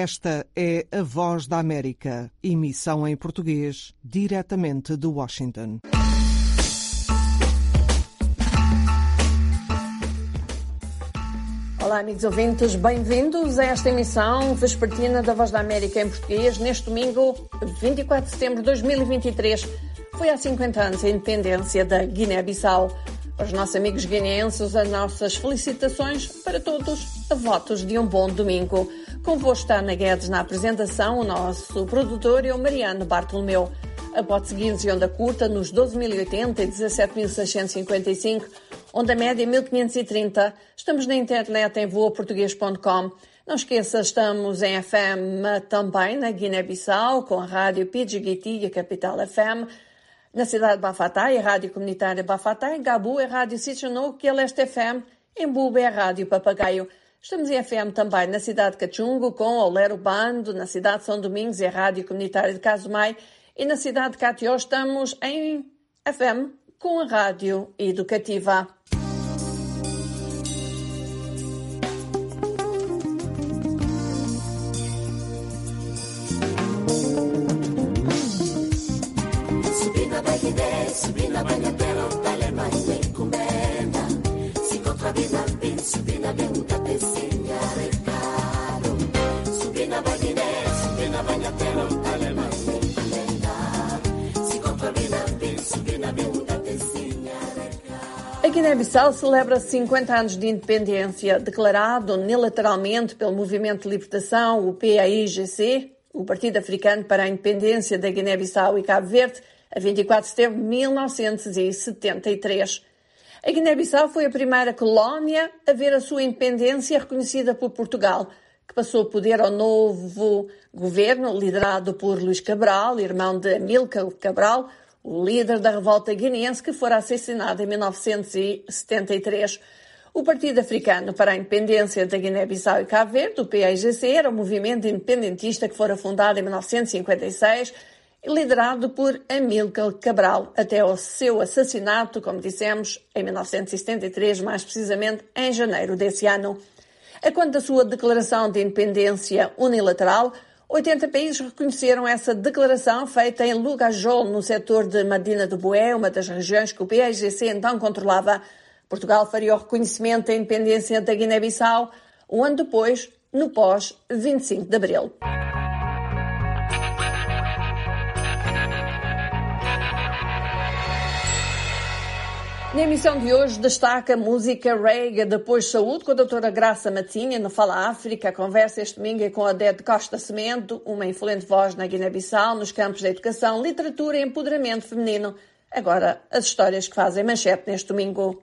Esta é a Voz da América, emissão em português, diretamente de Washington. Olá, amigos ouvintes, bem-vindos a esta emissão vespertina da Voz da América em português, neste domingo, 24 de setembro de 2023. Foi há 50 anos a independência da Guiné-Bissau. Para os nossos amigos guineenses, as nossas felicitações para todos, a votos de um bom domingo. Convosco está Ana Guedes na apresentação, o nosso produtor é o Mariano Bartolomeu. Pode seguir-nos em onda curta nos 12.080 e 17.655, onda média 1.530. Estamos na internet em voaportuguês.com. Não esqueça, estamos em FM também na Guiné-Bissau, com a rádio Pidjigiti e a Capital FM. Na cidade de Bafatá, a Rádio Comunitária Bafatá, em Gabu, a Rádio Sitchano, que é Leste FM, em Buba, é a Rádio Papagaio. Estamos em FM também na cidade de Cachungo, com o Lero Bando, na cidade de São Domingos, é a Rádio Comunitária de Casumai, e na cidade de Catió estamos em FM, com a Rádio Educativa. A Guiné-Bissau celebra 50 anos de independência, declarado unilateralmente pelo Movimento de Libertação, o PAIGC, o Partido Africano para a Independência da Guiné-Bissau e Cabo Verde, a 24 de setembro de 1973. A Guiné-Bissau foi a primeira colónia a ver a sua independência reconhecida por Portugal, que passou o poder ao novo governo liderado por Luís Cabral, irmão de Amílcar Cabral, o líder da revolta guineense que fora assassinado em 1973. O Partido Africano para a Independência da Guiné-Bissau e Cabo Verde, o PAIGC, era um movimento independentista que fora fundado em 1956 e liderado por Amílcar Cabral, até o seu assassinato, como dissemos, em 1973, mais precisamente em janeiro desse ano. A quanto da sua declaração de independência unilateral, 80 países reconheceram essa declaração feita em Lugajol, no setor de Medina do Boé, uma das regiões que o PAIGC então controlava. Portugal faria o reconhecimento da independência da Guiné-Bissau um ano depois, no pós-25 de abril. Na emissão de hoje destaca a música reggae, depois saúde com a doutora Graça Matinha no Fala África. A conversa este domingo é com a Adete Costa Cimento, uma influente voz na Guiné-Bissau nos campos da educação, literatura e empoderamento feminino. Agora, as histórias que fazem manchete neste domingo.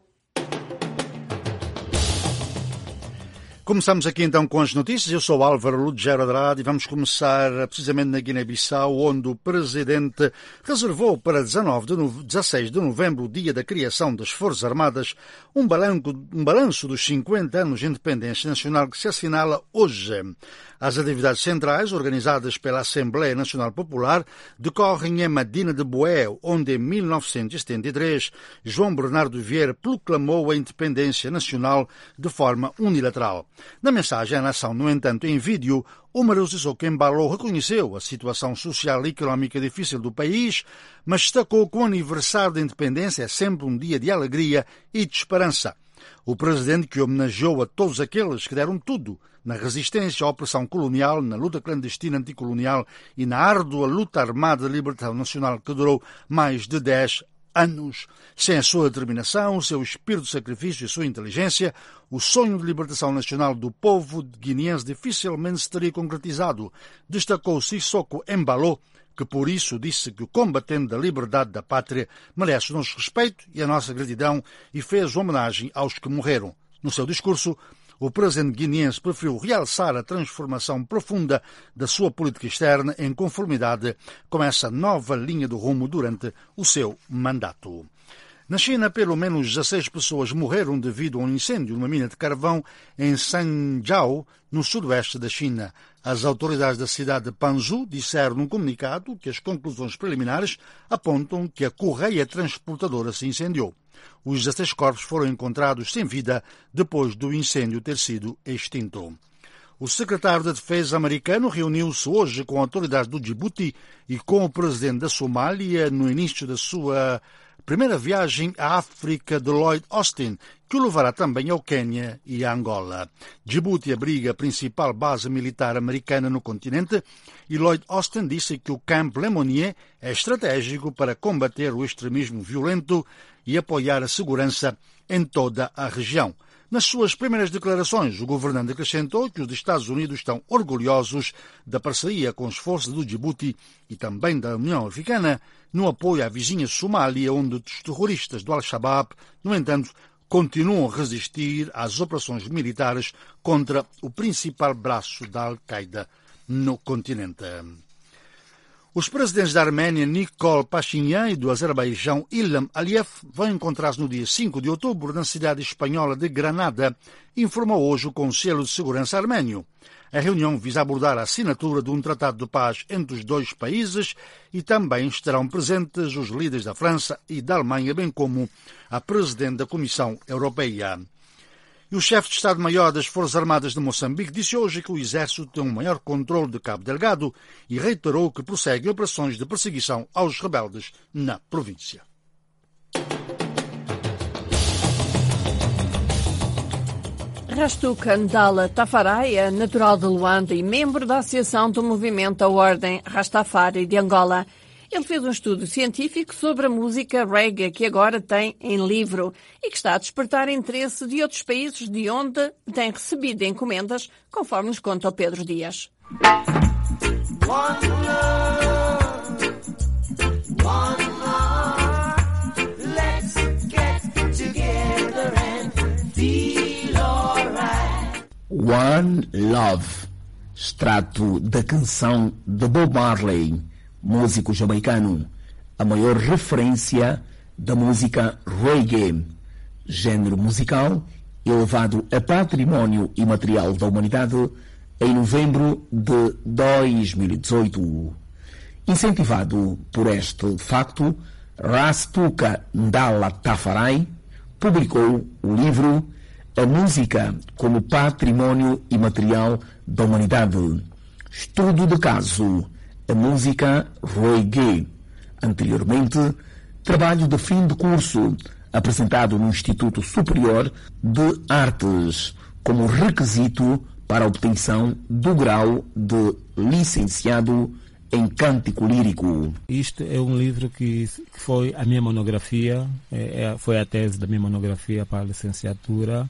Começamos aqui então com as notícias. Eu sou Álvaro Lugero Andrade e vamos começar precisamente na Guiné-Bissau, onde o presidente reservou para 16 de novembro, o dia da criação das Forças Armadas, um balanço dos 50 anos de independência nacional que se assinala hoje. As atividades centrais, organizadas pela Assembleia Nacional Popular, decorrem em Medina de Boé, onde em 1973 João Bernardo Vieira proclamou a independência nacional de forma unilateral. Na mensagem à nação, no entanto, em vídeo, Umaru Sissoko Embalo reconheceu a situação social e económica difícil do país, mas destacou que o aniversário da independência é sempre um dia de alegria e de esperança. O presidente, que homenageou a todos aqueles que deram tudo na resistência à opressão colonial, na luta clandestina anticolonial e na árdua luta armada de libertação nacional que durou mais de 10 anos. Sem a sua determinação, o seu espírito de sacrifício e a sua inteligência, o sonho de libertação nacional do povo guineense dificilmente se teria concretizado, destacou Sissoko Embalo, que por isso disse que o combatente da liberdade da pátria merece o nosso respeito e a nossa gratidão e fez homenagem aos que morreram. No seu discurso, o presidente guineense preferiu realçar a transformação profunda da sua política externa em conformidade com essa nova linha do rumo durante o seu mandato. Na China, pelo menos 16 pessoas morreram devido a um incêndio numa mina de carvão em Shanzhou, no sudoeste da China. As autoridades da cidade de Panzhou disseram num comunicado que as conclusões preliminares apontam que a correia transportadora se incendiou. Os 16 corpos foram encontrados sem vida depois do incêndio ter sido extinto. O secretário da Defesa americano reuniu-se hoje com autoridades do Djibouti e com o presidente da Somália no início da sua primeira viagem à África de Lloyd Austin, que o levará também ao Quênia e a Angola. Djibouti abriga a principal base militar americana no continente e Lloyd Austin disse que o Camp Lemonnier é estratégico para combater o extremismo violento e apoiar a segurança em toda a região. Nas suas primeiras declarações, o governante acrescentou que os Estados Unidos estão orgulhosos da parceria com as forças do Djibouti e também da União Africana no apoio à vizinha Somália, onde os terroristas do Al-Shabaab, no entanto, continuam a resistir às operações militares contra o principal braço da Al-Qaeda no continente. Os presidentes da Arménia, Nikol Pashinyan, e do Azerbaijão, Ilham Aliyev, vão encontrar-se no dia 5 de outubro na cidade espanhola de Granada, informou hoje o Conselho de Segurança arménio. A reunião visa abordar a assinatura de um tratado de paz entre os dois países e também estarão presentes os líderes da França e da Alemanha, bem como a presidente da Comissão Europeia. E o chefe de Estado-Maior das Forças Armadas de Moçambique disse hoje que o Exército tem um maior controle de Cabo Delgado e reiterou que prosseguem operações de perseguição aos rebeldes na província. Rastuka Ndala Tafarai é natural de Luanda e membro da Associação do Movimento da Ordem Rastafari de Angola. Ele fez um estudo científico sobre a música reggae que agora tem em livro e que está a despertar interesse de outros países de onde tem recebido encomendas, conforme nos conta o Pedro Dias. One Love, extrato da canção de Bob Marley, músico jamaicano, a maior referência da música reggae, género musical elevado a património imaterial da humanidade em novembro de 2018. Incentivado por este facto, Rastuka Ndala Tafarai publicou o livro A Música como Património Imaterial da Humanidade. Estudo de caso, a música reggae. Anteriormente, trabalho de fim de curso, apresentado no Instituto Superior de Artes, como requisito para a obtenção do grau de licenciado em cântico lírico. Isto é um livro que foi a minha monografia, foi a tese da minha monografia para a licenciatura,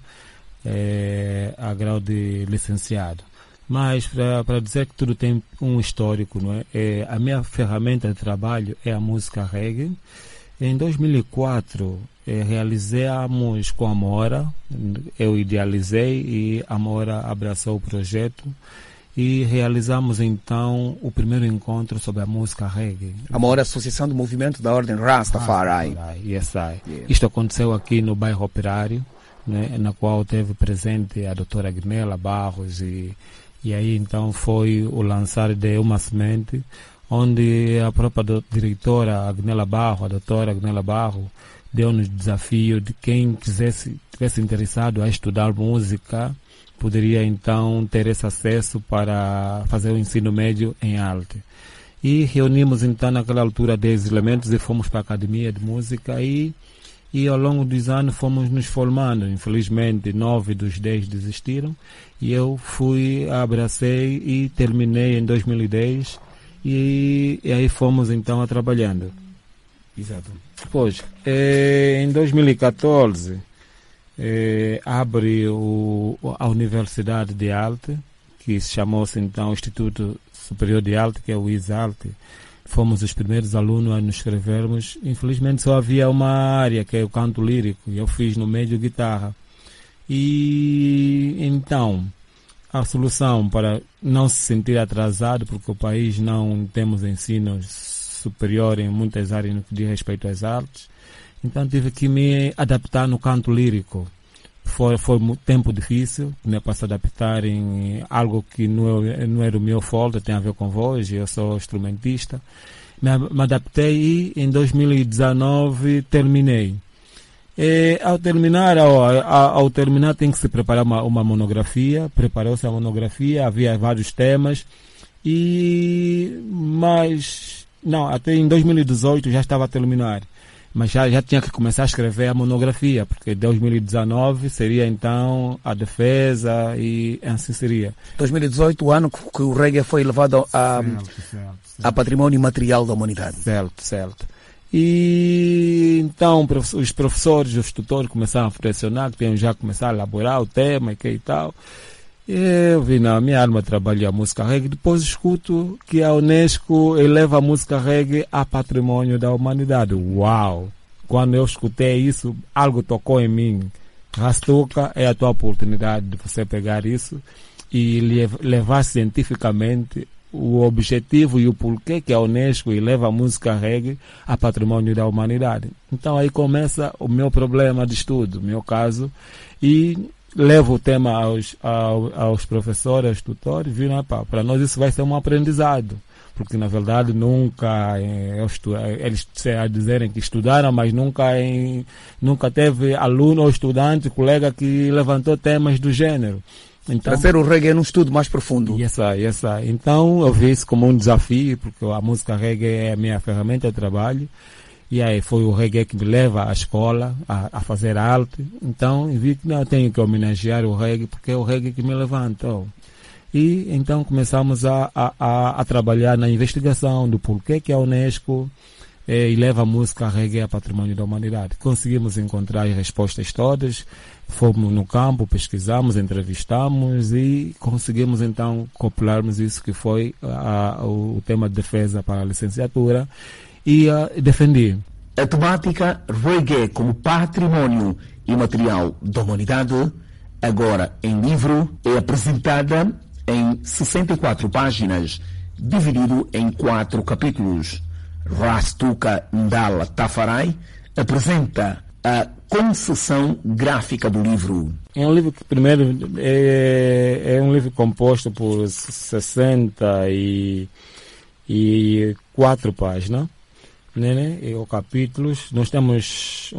a grau de licenciado. Mas para dizer que tudo tem um histórico, não é? A minha ferramenta de trabalho é a música reggae. Em 2004 realizamos com a Mora, eu idealizei e a Mora abraçou o projeto. E realizamos então o primeiro encontro sobre a música reggae. A maior associação do movimento da Ordem Rastafari. Yes, Isto aconteceu aqui no bairro Operário, né, na qual teve presente a doutora Agnella Barros e aí então foi o lançar de uma semente, onde a própria diretora Agnella Barros, a doutora Agnella Barros, deu-nos desafio de quem tivesse interessado a estudar música, poderia então ter esse acesso para fazer o ensino médio em arte. E reunimos então naquela altura 10 elementos e fomos para a Academia de Música e ao longo dos anos fomos nos formando. Infelizmente 9 dos 10 desistiram e eu abracei e terminei em 2010 e aí fomos então a trabalhando. Exato. Pois, em 2014 abre a Universidade de Arte, que se chamou-se então Instituto Superior de Arte, que é o ISALTE. Fomos os primeiros alunos a nos inscrevermos. Infelizmente só havia uma área, que é o canto lírico, e eu fiz no meio guitarra. E então, a solução para não se sentir atrasado, porque o país não temos ensino superior em muitas áreas no que diz respeito às artes, então tive que me adaptar no canto lírico. Foi um tempo difícil, né, para se adaptar em algo que não era o meu forte, tem a ver com voz, eu sou instrumentista. Me adaptei e em 2019 terminei. Ao terminar tem que se preparar uma monografia. Preparou-se a monografia, havia vários temas, mas não, até em 2018 já estava a terminar, mas já tinha que começar a escrever a monografia, porque 2019 seria então a defesa e assim seria. 2018, o ano que o reggae foi levado a património material da humanidade. Certo. E então os professores, os tutores começaram a pressionar, que tinham já começado a elaborar o tema e tal. Eu vi na minha alma trabalhar a música reggae, depois escuto que a Unesco eleva a música reggae a patrimônio da humanidade. Uau! Quando eu escutei isso, algo tocou em mim. Rastuca é a tua oportunidade de você pegar isso e levar cientificamente o objetivo e o porquê que a Unesco eleva a música reggae a patrimônio da humanidade. Então aí começa o meu problema de estudo, o meu caso, e levo o tema aos professores, aos tutores, viram, para nós isso vai ser um aprendizado, porque na verdade nunca eles a dizerem que estudaram, mas nunca teve aluno ou estudante, colega que levantou temas do gênero. Então, trazer o reggae num estudo mais profundo. Yes. Então eu vi isso como um desafio, porque a música reggae é a minha ferramenta de trabalho. E aí foi o reggae que me leva à escola a fazer arte. Então eu vi que não, eu tenho que homenagear o reggae, porque é o reggae que me levantou. E então começamos a trabalhar na investigação do porquê que a Unesco eleva a música reggae a patrimônio da humanidade. Conseguimos encontrar as respostas todas, fomos no campo, pesquisamos, entrevistamos e conseguimos então copilarmos isso que foi o tema de defesa para a licenciatura e defendi. A temática reggae como patrimônio imaterial da humanidade, agora em livro, é apresentada em 64 páginas, dividido em 4 capítulos. Rastuca Ndala Tafarai apresenta a concessão gráfica do livro. É um livro que primeiro é um livro composto por 64 páginas, né? E os capítulos, nós temos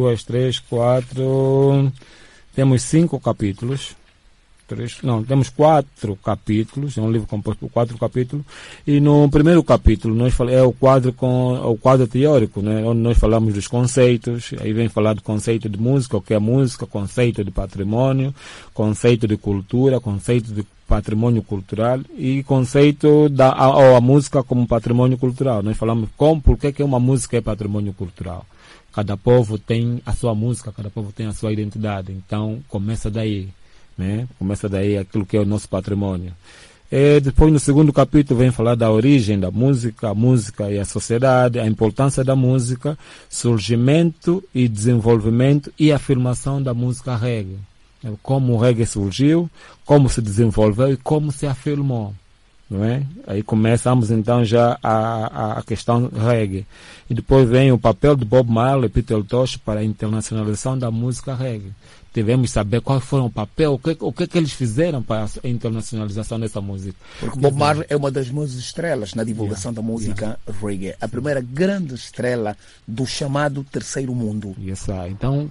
5 capítulos. Temos 4 capítulos, é um livro composto por 4 capítulos, e no primeiro capítulo é o quadro teórico, né, onde nós falamos dos conceitos, aí vem falar do conceito de música, o que é música, conceito de patrimônio, conceito de cultura, conceito de patrimônio cultural e conceito a música como patrimônio cultural. Nós falamos por que uma música é patrimônio cultural. Cada povo tem a sua música, cada povo tem a sua identidade, então começa daí. Né? Começa daí aquilo que é o nosso patrimônio. Depois no segundo capítulo vem falar da origem da música, a música e a sociedade, a importância da música, surgimento e desenvolvimento e afirmação da música reggae. Como o reggae surgiu, como se desenvolveu e como se afirmou. Não é? Aí começamos então já a questão reggae. E depois vem o papel de Bob Marley e Peter Tosh para a internacionalização da música reggae. Devemos saber qual foi o papel, o que eles fizeram para a internacionalização dessa música. Porque Bob Marley é uma das músicas estrelas na divulgação da música reggae. A primeira grande estrela do chamado terceiro mundo. Então,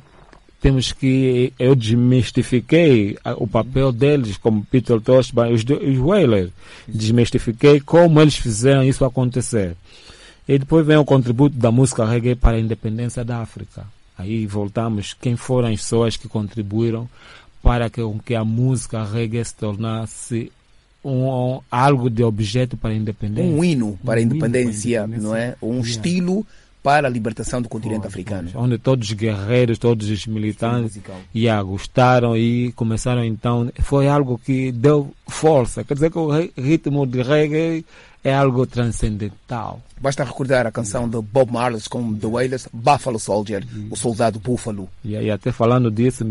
eu desmistifiquei o papel deles, como Peter Tosh, os Wailers. Desmistifiquei como eles fizeram isso acontecer. E depois vem o contributo da música reggae para a independência da África. Aí voltamos, quem foram as pessoas que contribuíram para que a música reggae se tornasse algo de objeto para a independência. Um hino para a independência, não é? Um estilo para a libertação do continente africano. Onde todos os guerreiros, todos os militantes gostaram e começaram então, foi algo que deu força. Quer dizer que o ritmo de reggae é algo transcendental. Basta recordar a canção de Bob Marley com The Wailers, Buffalo Soldier, o soldado búfalo. E até falando disso,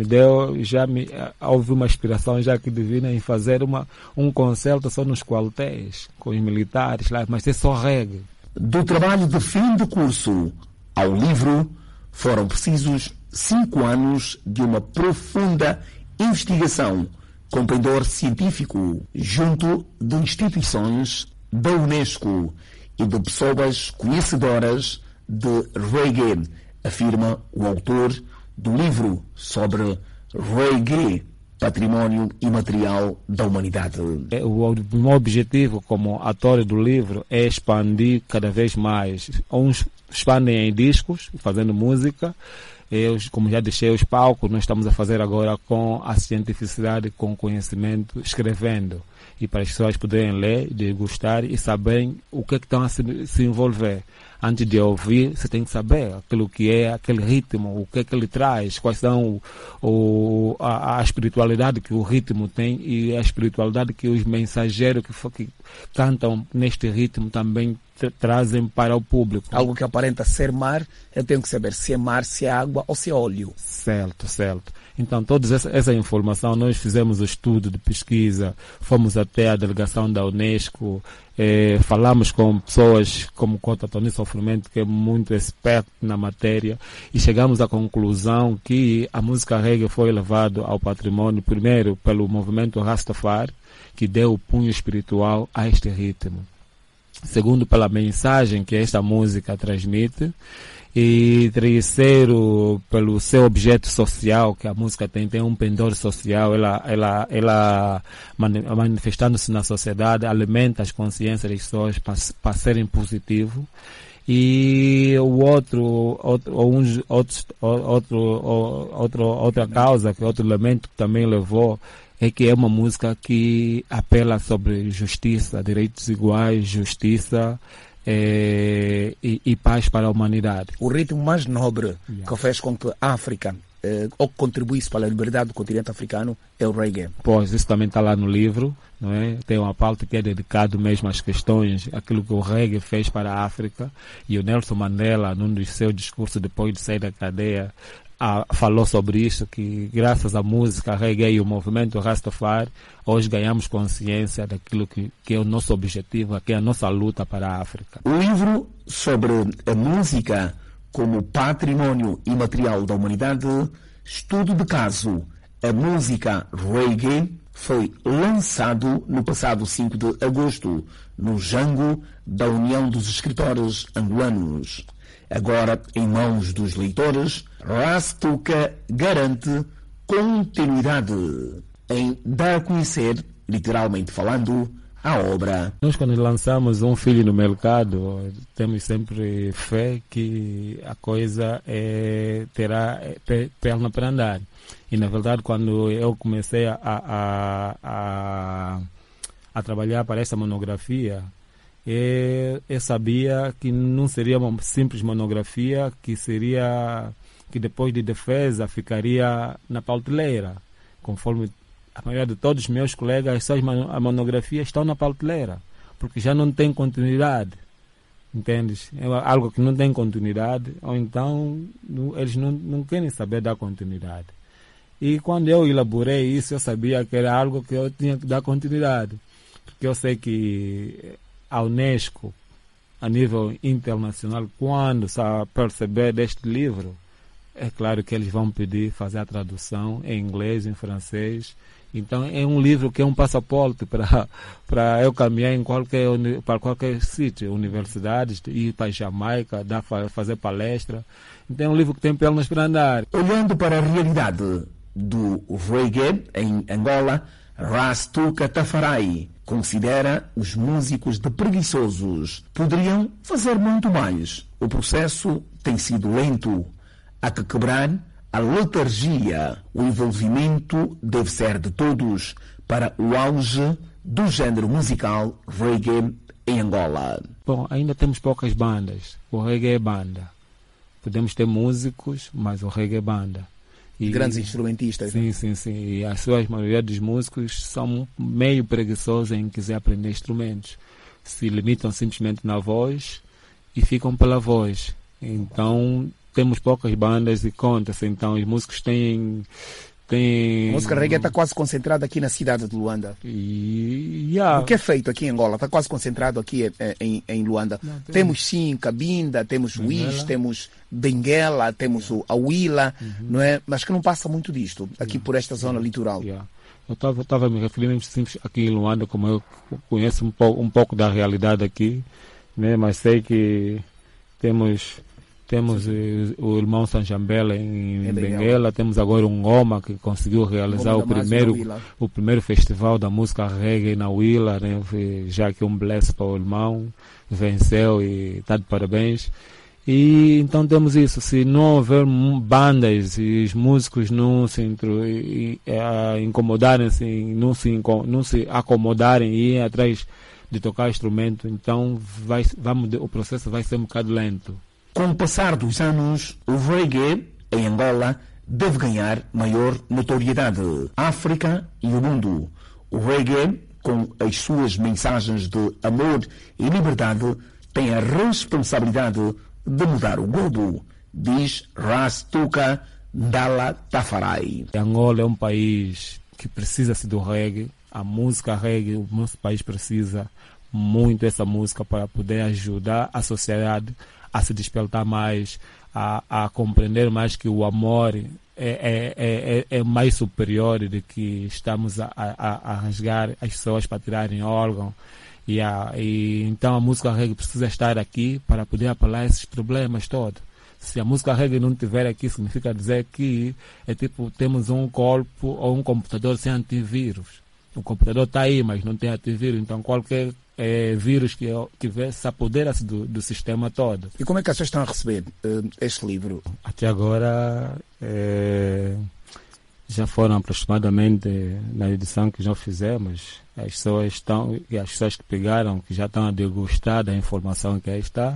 houve uma inspiração já que divina em fazer um concerto só nos quartéis, com os militares lá, mas é só reggae. Do trabalho de fim de curso ao livro, foram precisos 5 anos de uma profunda investigação com pendor científico junto de instituições da Unesco e de pessoas conhecedoras de reggae, afirma o autor do livro sobre reggae, património imaterial da humanidade. O meu objetivo como ator do livro é expandir cada vez mais. Uns expandem em discos, fazendo música. Eu, como já deixei os palcos, nós estamos a fazer agora com a cientificidade, com conhecimento, escrevendo. E para as pessoas poderem ler, degustar e saberem o que é que estão a se envolver. Antes de ouvir, você tem que saber aquilo que é aquele ritmo, o que é que ele traz, quais são a espiritualidade que o ritmo tem e a espiritualidade que os mensageiros que cantam neste ritmo também trazem para o público. Algo que aparenta ser mar, eu tenho que saber se é mar, se é água ou se é óleo. Certo. Então, toda essa informação, nós fizemos o estudo de pesquisa, fomos até a delegação da Unesco, falamos com pessoas como Cota Tony Sofrimento, que é muito experto na matéria, e chegamos à conclusão que a música reggae foi levada ao patrimônio, primeiro pelo movimento Rastafari, que deu o punho espiritual a este ritmo. Segundo, pela mensagem que esta música transmite. E terceiro, pelo seu objeto social, que a música tem um pendor social, ela manifestando-se na sociedade, alimenta as consciências das pessoas para serem positivos. E outra causa, que outro elemento que também levou, é que é uma música que apela sobre justiça, direitos iguais, justiça, e paz para a humanidade. O ritmo mais nobre que fez com que a África ou que contribuísse para a liberdade do continente africano é o reggae. Pois, isso também está lá no livro, não é? Tem uma parte que é dedicada mesmo às questões, aquilo que o reggae fez para a África, e o Nelson Mandela, num dos seus discursos depois de sair da cadeia, falou sobre isso, que graças à música reggae e o movimento Rastafari, hoje ganhamos consciência daquilo que é o nosso objetivo, que é a nossa luta para a África. O livro sobre a música como património imaterial da humanidade, estudo de caso, a música reggae, foi lançado no passado 5 de agosto, no Jango da União dos Escritores Angolanos. Agora, em mãos dos leitores, Rastuka garante continuidade em dar a conhecer, literalmente falando, a obra. Nós, quando lançamos um filho no mercado, temos sempre fé que a coisa terá perna para andar. E, na verdade, quando eu comecei a trabalhar para esta monografia, eu sabia que não seria uma simples monografia, que depois de defesa ficaria na prateleira, conforme a maioria de todos os meus colegas, suas monografias estão na prateleira, porque já não tem continuidade, entendes? É algo que não tem continuidade, ou então eles não querem saber da continuidade. E quando eu elaborei isso, eu sabia que era algo que eu tinha que dar continuidade, porque eu sei que a Unesco, a nível internacional, quando se perceber deste livro, é claro que eles vão pedir fazer a tradução em inglês, em francês. Então é um livro que é um passaporte para eu caminhar para qualquer sítio, universidades, ir para a Jamaica, fazer palestra. Então é um livro que tem pernas para andar. Olhando para a realidade do reggae em Angola, Rastuka Tafarai considera os músicos de preguiçosos. Poderiam fazer muito mais. O processo tem sido lento. Há que quebrar a letargia. O envolvimento deve ser de todos para o auge do género musical reggae em Angola. Bom, ainda temos poucas bandas. O reggae é banda. Podemos ter músicos, mas o reggae é banda. E grandes instrumentistas. Sim, sim, sim. E a sua maioria dos músicos são meio preguiçosos em quiser aprender instrumentos. Se limitam simplesmente na voz e ficam pela voz. Então, temos poucas bandas e conta-se. Então, os músicos têm... A música reggae está quase concentrada aqui na cidade de Luanda. O que é feito aqui em Angola? Está quase concentrado aqui em Luanda. Temos sim Cabinda, temos Wish, temos Benguela, temos o Awila, não é? Mas que não passa muito disto, aqui por esta zona litoral. Eu estava me referindo simples aqui em Luanda, como eu conheço um pouco da realidade aqui, né? Mas sei que temos temos o irmão Sanjambela em Benguela, temos agora um Ngoma que conseguiu realizar o primeiro festival da música reggae na Willa, né? Já que um bless para o irmão, venceu e está de parabéns. E então temos isso, se não houver bandas e os músicos não se incomodarem-se, não se acomodarem e ir atrás de tocar instrumento, então o processo vai ser um bocado lento. Com o passar dos anos, o reggae em Angola deve ganhar maior notoriedade. A África e o mundo. O reggae, com as suas mensagens de amor e liberdade, tem a responsabilidade de mudar o globo, diz Ras Tuka Ndala Tafarai. Angola é um país que precisa-se do reggae, a música reggae, o nosso país precisa muito dessa música para poder ajudar a sociedade a se despertar mais, a compreender mais que o amor é mais superior do que estamos a rasgar as pessoas para tirarem órgão. E então a música reggae precisa estar aqui para poder apelar a esses problemas todos. Se a música reggae não estiver aqui, significa dizer que é tipo, temos um corpo ou um computador sem antivírus. O computador está aí, mas não tem antivírus, então qualquer vírus que vier se apodera-se do sistema todo. E como é que vocês estão a receber este livro? Até agora já foram aproximadamente, na edição que já fizemos, as pessoas que pegaram, que já estão a degustar da informação que aí está,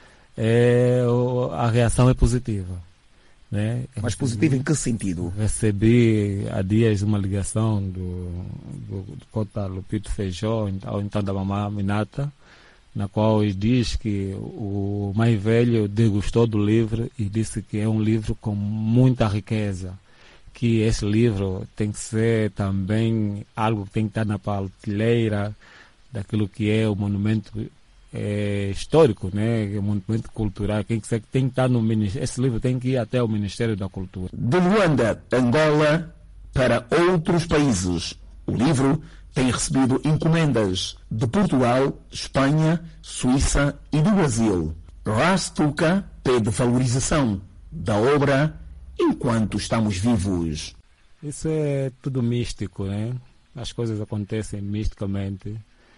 a reação é positiva. Né? Mas positiva em que sentido? Recebi há dias uma ligação do Cota Lupito Feijó, ou então da Mamá Minata, na qual ele diz que o mais velho degustou do livro e disse que é um livro com muita riqueza, que esse livro tem que ser também algo que tem que estar na prateleira daquilo que é o monumento histórico, né? O monumento cultural, tem que estar no Ministério. Esse livro tem que ir até o Ministério da Cultura. De Luanda, Angola, para outros países. O livro tem recebido encomendas de Portugal, Espanha, Suíça e do Brasil. Ras Tuka pede valorização da obra enquanto estamos vivos. Isso é tudo místico, né? As coisas acontecem misticamente.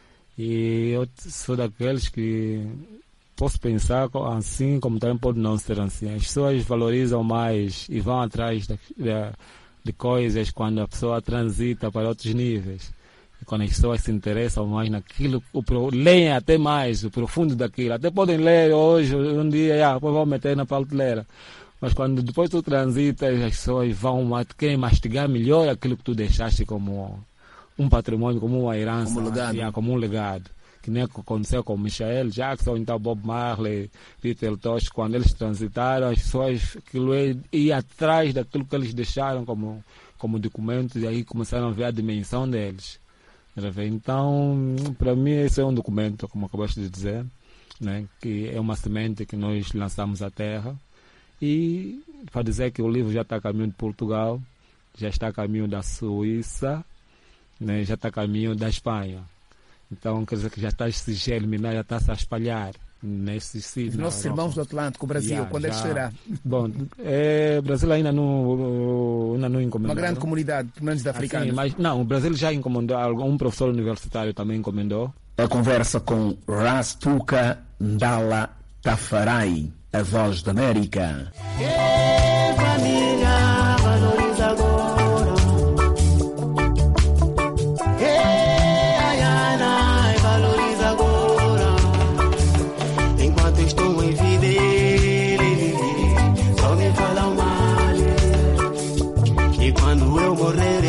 E eu sou daqueles que posso pensar assim, como também pode não ser assim. As pessoas valorizam mais e vão atrás de coisas quando a pessoa transita para outros níveis. E quando as pessoas se interessam mais naquilo, leem até mais o profundo daquilo. Até podem ler hoje, um dia, depois vão meter na prateleira. Mas quando depois tu transitas, as pessoas querem mastigar melhor aquilo que tu deixaste como um patrimônio, como uma herança, como um legado. Que nem aconteceu com Michael Jackson, então Bob Marley, Peter Tosh, quando eles transitaram, as pessoas iam atrás daquilo que eles deixaram como documentos, e aí começaram a ver a dimensão deles. Então, para mim, esse é um documento, como acabaste de dizer, né, que é uma semente que nós lançamos à terra. E para dizer que o livro já está a caminho de Portugal, já está a caminho da Suíça, né, já está a caminho da Espanha. Então quer dizer que já está a se germinar, já está a se espalhar nesses sítios. Os nossos irmãos do Atlântico, o Brasil, quando é que será? Bom, o Brasil ainda não encomendou. Uma grande comunidade, pelo menos de africanos. Mas não, o Brasil já encomendou, um professor universitário também encomendou. A conversa com Ras Tuka Ndala Tafarai, a Voz da América. Família, valoriza agora. Ayana, valoriza agora. Enquanto estou em vida, só me falam mal. E quando eu morrer,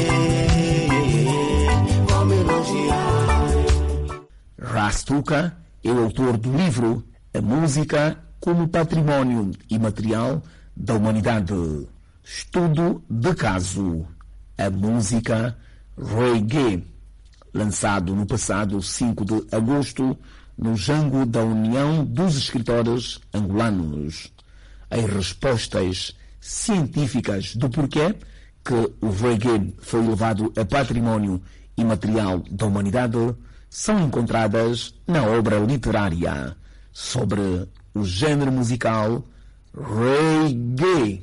vão me elogiar. Ras Tuka é o autor do livro A Música como Património Imaterial da Humanidade. Estudo de caso. A música reggae, lançado no passado 5 de agosto no Jango da União dos Escritores Angolanos. As respostas científicas do porquê que o reggae foi elevado a património imaterial da humanidade são encontradas na obra literária sobre o género musical reggae.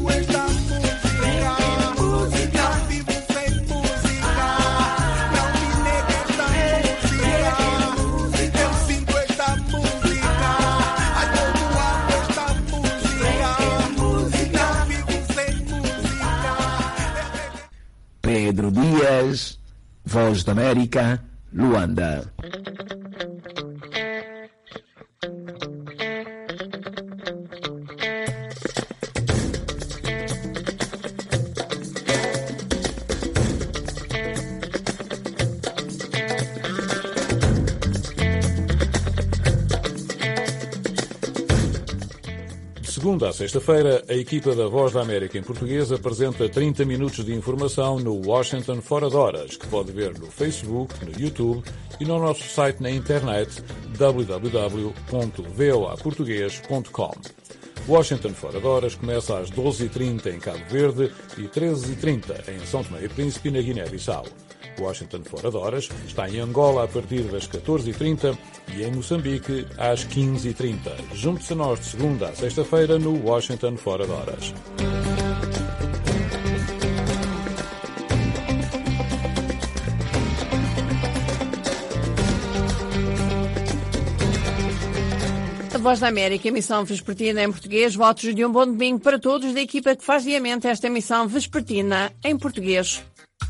Pedro Dias, Voz da América, Luanda. Segunda a sexta-feira, a equipa da Voz da América em português apresenta 30 minutos de informação no Washington Fora de Horas, que pode ver no Facebook, no YouTube e no nosso site na internet www.voaportugues.com. Washington Fora de Horas começa às 12h30 em Cabo Verde e 13h30 em São Tomé e Príncipe e na Guiné-Bissau. Washington Fora de Horas está em Angola a partir das 14h30 e em Moçambique às 15h30. Junte-se a nós de segunda a sexta-feira no Washington Fora de Horas. A Voz da América, emissão vespertina em português. Votos de um bom domingo para todos da equipa que faz diariamente esta emissão vespertina em português.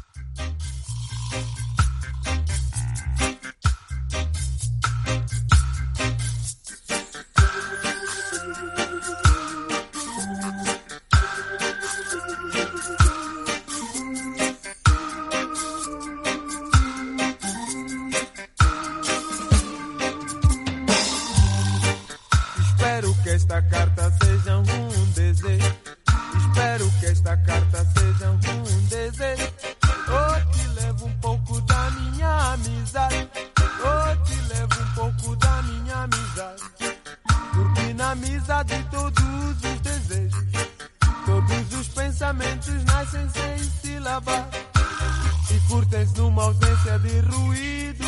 Espero que esta carta seja um desejo. Espero que esta carta seja um desejo. Oh, te levo um pouco da minha amizade. Oh, te levo um pouco da minha amizade. Porque na amizade todos os desejos, todos os pensamentos nascem sem sílaba e curtem-se numa ausência de ruído.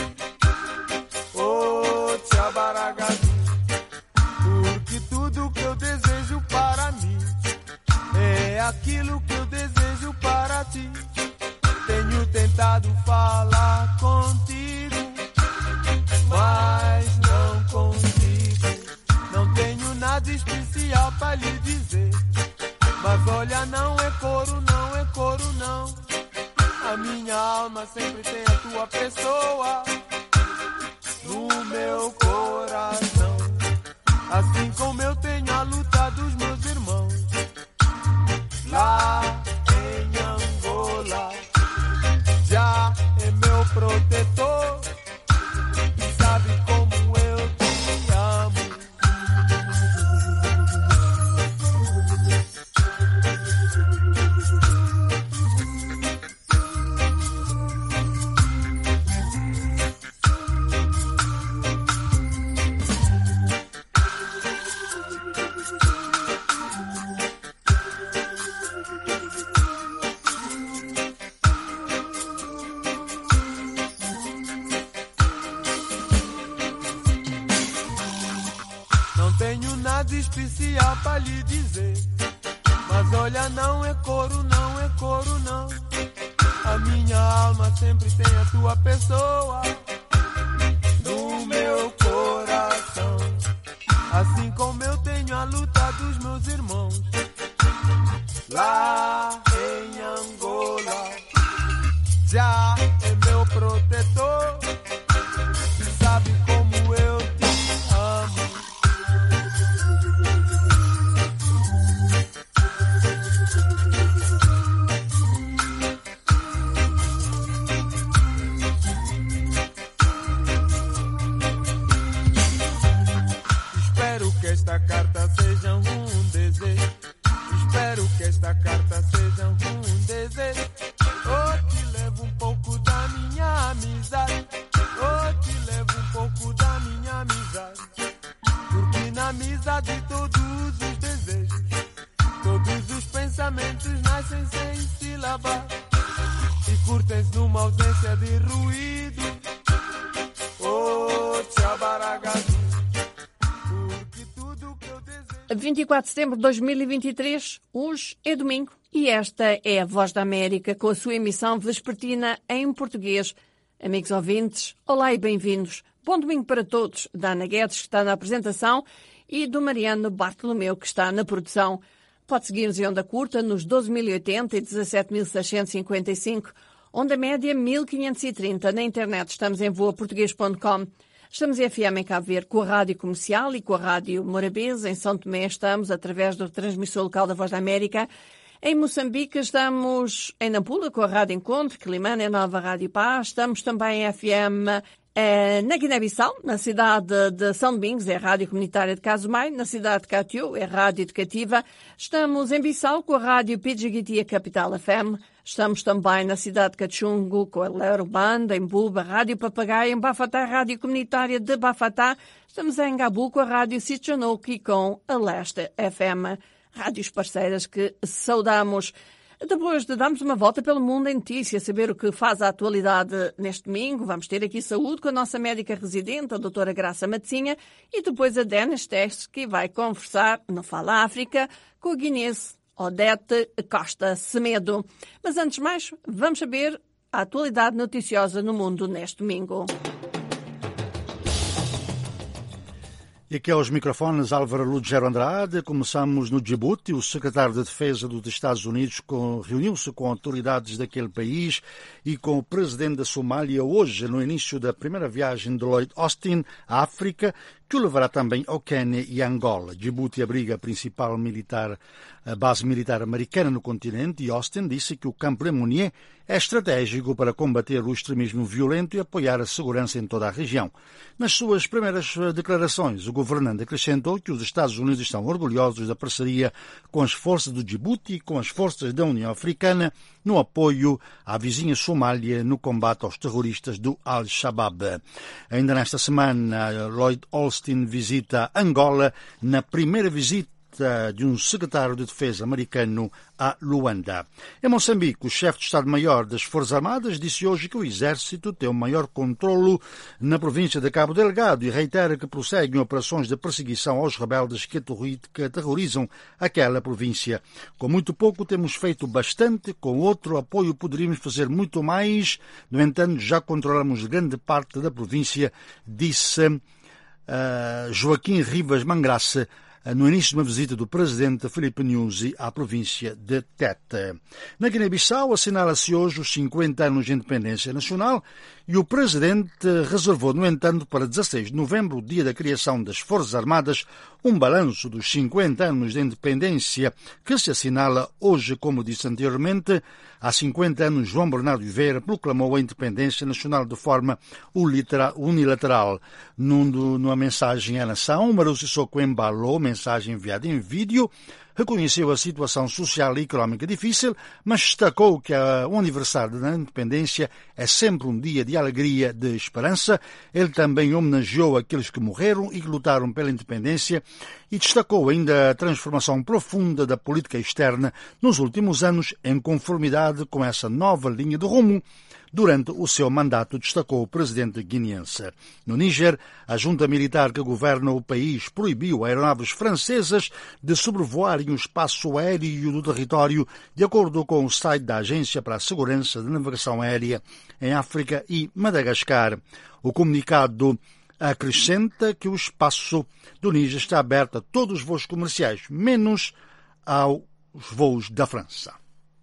Oh, tchabaragadu. Porque tudo que eu desejo para mim é aquilo que eu desejo para ti. Tenho tentado falar contigo, mas não consigo. Não tenho nada especial para lhe dizer, mas olha, não é coro, não é coro, não. A minha alma sempre tem a tua pessoa no meu coração. Assim como eu tenho a luta dos meus irmãos lá em Angola. Já é meu protetor e sabe como eu te amo. Tenho nada especial pra lhe dizer, mas olha, não é coro, não é coro, não. A minha alma sempre tem a tua pessoa no meu coração. Assim como eu tenho a luta dos meus irmãos lá em Angola. Já é meu protetor e sabe como eu te amo. Espero que esta carta seja um desejo. Espero que esta carta seja um desejo. Oh, te levo um pouco da minha amizade. Oh, te levo um pouco da minha amizade. Porque na amizade todos os desejos, todos os pensamentos nascem sem sílaba e curtem-se numa ausência de ruído. Oh, tchabaragadu. Porque tudo que eu desejo... 24 de setembro de 2023, hoje é domingo e esta é a Voz da América com a sua emissão vespertina em português. Amigos ouvintes, olá e bem-vindos. Bom domingo para todos, da Ana Guedes, que está na apresentação, e do Mariano Bartolomeu, que está na produção. Pode seguir-nos em onda curta nos 12.080 e 17.655, onda média 1.530. Na internet estamos em voaportuguês.com. Estamos em FM em Cabo Verde com a Rádio Comercial e com a Rádio Morabeza. Em São Tomé estamos através do transmissor local da Voz da América. Em Moçambique estamos em Nampula com a Rádio Encontro, Quilimane é a Nova Rádio Paz. Estamos também em FM na Guiné-Bissau, na cidade de São Domingos, é a Rádio Comunitária de Casumai. Na cidade de Catiú, é a Rádio Educativa. Estamos em Bissau com a Rádio Pidjaguitia Capital FM. Estamos também na cidade de Cachungo com a Lero Banda, em Buba, Rádio Papagaio, em Bafatá, Rádio Comunitária de Bafatá. Estamos em Gabu com a Rádio Sichanoki com a Leste FM. Rádios parceiras que saudamos. Depois de darmos uma volta pelo mundo em notícia, saber o que faz a atualidade neste domingo, vamos ter aqui saúde com a nossa médica residente, a doutora Graça Matzinha, e depois a Denis Testes, que vai conversar no Fala África com a guinense Odete Costa Semedo. Mas antes de mais, vamos saber a atualidade noticiosa no mundo neste domingo. E aqui aos microfones Álvaro Lugero Andrade. Começamos no Djibouti. O secretário de Defesa dos Estados Unidos reuniu-se com autoridades daquele país e com o presidente da Somália hoje, no início da primeira viagem de Lloyd Austin à África, que o levará também ao Quênia e Angola. Djibouti abriga a principal base militar americana no continente e Austin disse que o campo Lemonnier é estratégico para combater o extremismo violento e apoiar a segurança em toda a região. Nas suas primeiras declarações, o governante acrescentou que os Estados Unidos estão orgulhosos da parceria com as forças do Djibouti e com as forças da União Africana no apoio à vizinha Somália no combate aos terroristas do Al-Shabaab. Ainda nesta semana, Lloyd Austin visita Angola na primeira visita de um secretário de Defesa americano a Luanda. Em Moçambique, o chefe de Estado-Maior das Forças Armadas disse hoje que o Exército tem o maior controlo na província de Cabo Delgado e reitera que prosseguem operações de perseguição aos rebeldes que aterrorizam aquela província. Com muito pouco temos feito bastante, com outro apoio poderíamos fazer muito mais, no entanto já controlamos grande parte da província, disse Joaquim Rivas Mangraça, no início de uma visita do presidente Filipe Nyusi à província de Tete. Na Guiné-Bissau assinala-se hoje os 50 anos de independência nacional e o presidente reservou, no entanto, para 16 de novembro, o dia da criação das Forças Armadas, um balanço dos 50 anos de independência que se assinala hoje, como disse anteriormente. Há 50 anos, João Bernardo Oliveira proclamou a independência nacional de forma unilateral. Numa mensagem à nação, Umaro Sissoko Embalo, mensagem enviada em vídeo, reconheceu a situação social e económica difícil, mas destacou que o aniversário da independência é sempre um dia de alegria, de esperança. Ele também homenageou aqueles que morreram e que lutaram pela independência e destacou ainda a transformação profunda da política externa nos últimos anos em conformidade com essa nova linha de rumo. Durante o seu mandato, destacou o presidente guineense. No Níger, a junta militar que governa o país proibiu aeronaves francesas de sobrevoarem o espaço aéreo do território, de acordo com o site da Agência para a Segurança da Navegação Aérea em África e Madagascar. O comunicado acrescenta que o espaço do Níger está aberto a todos os voos comerciais, menos aos voos da França.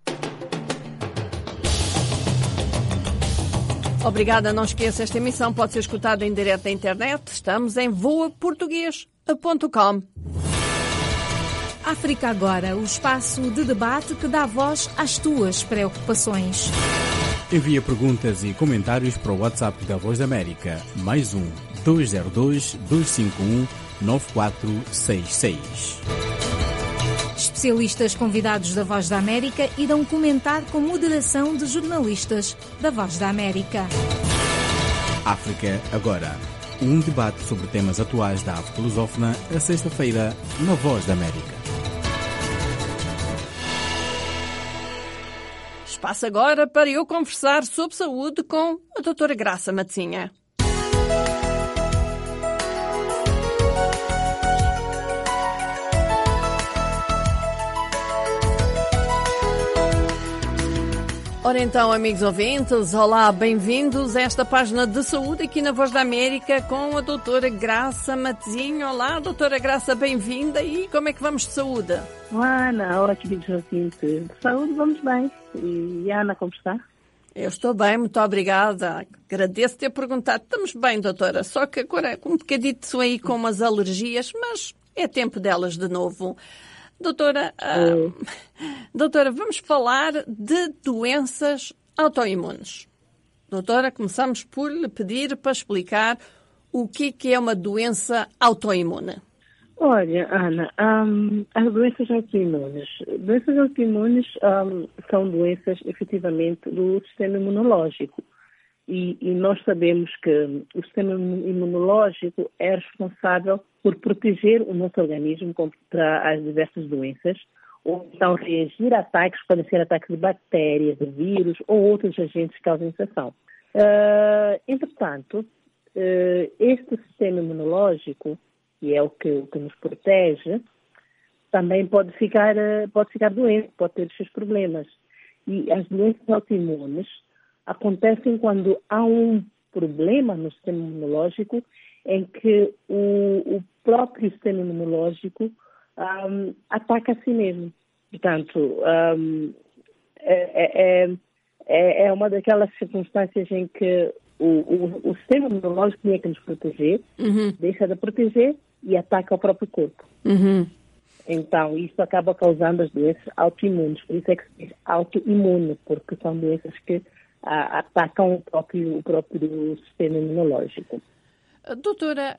Obrigada, não esqueça, esta emissão pode ser escutada em direto na internet. Estamos em voaportuguês.com. África Agora, o espaço de debate que dá voz às tuas preocupações. Envia perguntas e comentários para o WhatsApp da Voz da América, mais 202-251-9466. Especialistas convidados da Voz da América irão comentar com moderação de jornalistas da Voz da América. África Agora, um debate sobre temas atuais da África lusófona, a sexta-feira, na Voz da América. Espaço agora para eu conversar sobre saúde com a doutora Graça Matzinha. Ora então, amigos ouvintes, olá, bem-vindos a esta página de saúde aqui na Voz da América com a doutora Graça Matezinho. Olá, doutora Graça, bem-vinda. E como é que vamos de saúde? Olá, Ana, olá, queridos ouvintes. De saúde, vamos bem. E a Ana, como está? Eu estou bem, muito obrigada. Agradeço ter perguntado. Estamos bem, doutora, só que agora com um bocadito aí com umas alergias, mas é tempo delas de novo. Doutora, doutora, vamos falar de doenças autoimunes. Doutora, começamos por lhe pedir para explicar o que é uma doença autoimune. Olha, Ana, as doenças autoimunes. Doenças autoimunes são doenças, efetivamente, do sistema imunológico. E nós sabemos que o sistema imunológico é responsável por proteger o nosso organismo contra as diversas doenças, ou então reagir a ataques, podem ser ataques de bactérias, de vírus ou outros agentes que causam infecção. Entretanto, este sistema imunológico, que é o que nos protege, também pode ficar doente, pode ter os seus problemas. E as doenças autoimunes acontecem quando há um problema no sistema imunológico em que o próprio sistema imunológico ataca a si mesmo. Portanto, é uma daquelas circunstâncias em que o sistema imunológico tinha que nos proteger, deixa de proteger e ataca o próprio corpo. Então, isso acaba causando as doenças autoimunes. Por isso é que se diz autoimune, porque são doenças que atacam o próprio sistema imunológico. Doutora...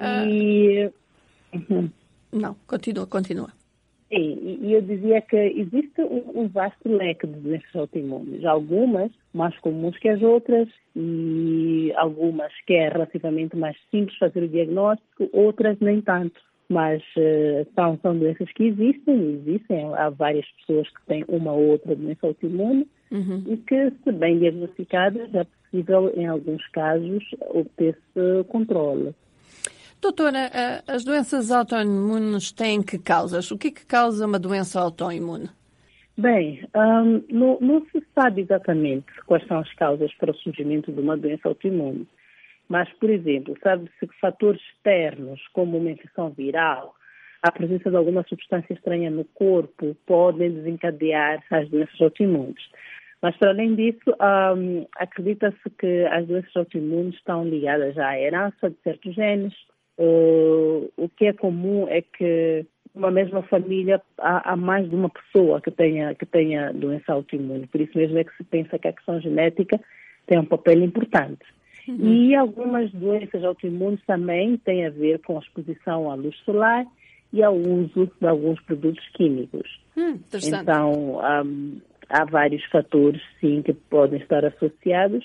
Não, continua. Sim, e eu dizia que existe um vasto leque de doenças autoimunes. Algumas mais comuns que as outras e algumas que é relativamente mais simples fazer o diagnóstico, outras nem tanto. Mas são doenças que existem. Há várias pessoas que têm uma ou outra doença autoimune e que, se bem diagnosticadas, é possível, em alguns casos, obter-se controle. Doutora, as doenças autoimunes têm que causas? O que causa uma doença autoimune? Bem, não se sabe exatamente quais são as causas para o surgimento de uma doença autoimune. Mas, por exemplo, sabe-se que fatores externos, como uma infecção viral, a presença de alguma substância estranha no corpo, podem desencadear as doenças autoimunes. Mas, para além disso, acredita-se que as doenças autoimunes estão ligadas à herança de certos genes. O que é comum é que numa mesma família há mais de uma pessoa que tenha doença autoimune. Por isso mesmo é que se pensa que a questão genética tem um papel importante. E algumas doenças autoimunes também têm a ver com a exposição à luz solar e ao uso de alguns produtos químicos. Então, há vários fatores, sim, que podem estar associados